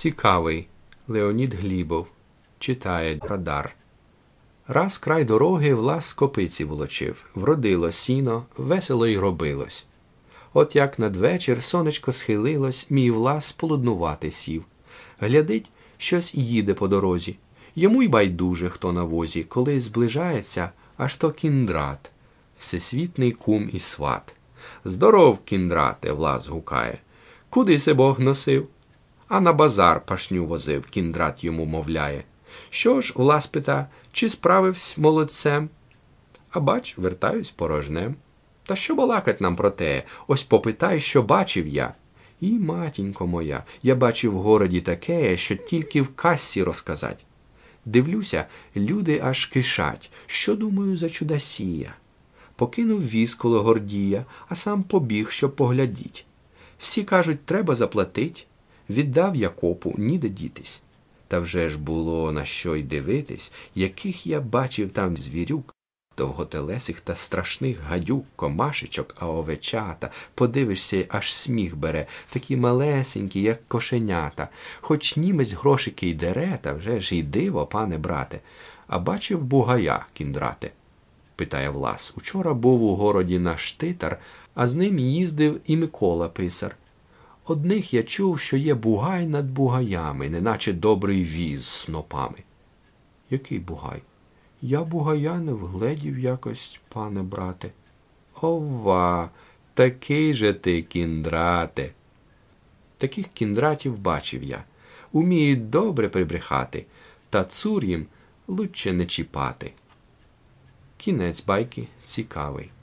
Цікавий. Леонід Глібов. Читає Радар. Раз край дороги Влас копиці волочив. Вродило сіно, весело й робилось. От як надвечір сонечко схилилось, мій Влас полуднувати сів. Глядить, щось їде по дорозі. Йому й байдуже, хто на возі, коли зближається, аж то Кіндрат, всесвітний кум і сват. «Здоров, Кіндрате!» Влас гукає. «Куди се Бог носив?» «А на базар пашню возив», Кіндрат йому мовляє. «Що ж?» Влас пита, «чи справивсь молодцем?» «А бач, вертаюсь порожнем». «Та що балакать нам про те? Ось попитай, що бачив я». «І, матінько моя, я бачив в городі таке, що тільки в кассі розказать. Дивлюся, люди аж кишать, що думаю за чудасія. Покинув віз коло Гордія, а сам побіг, щоб поглядіть. Всі кажуть, треба заплатить. Віддав я копу, ніде дітись. Та вже ж було на що й дивитись, яких я бачив там звірюк, довготелесих та страшних гадюк, комашечок, а овечата. Подивишся, аж сміх бере, такі малесенькі, як кошенята. Хоч німець грошики й дере, та вже ж і диво, пане брате. А бачив бугая, Кіндрате?» Питає Влас. «Учора був у городі наш титар, а з ним їздив і Микола писар. Одних я чув, що є бугай над бугаями, неначе добрий віз з снопами». «Який бугай?» «Я бугая не вгледів якось, пане брате». «Ова, такий же ти, Кіндрате!» Таких кіндратів бачив я. Уміють добре прибрехати, та цур їм лучше не чіпати. Кінець байки цікавий.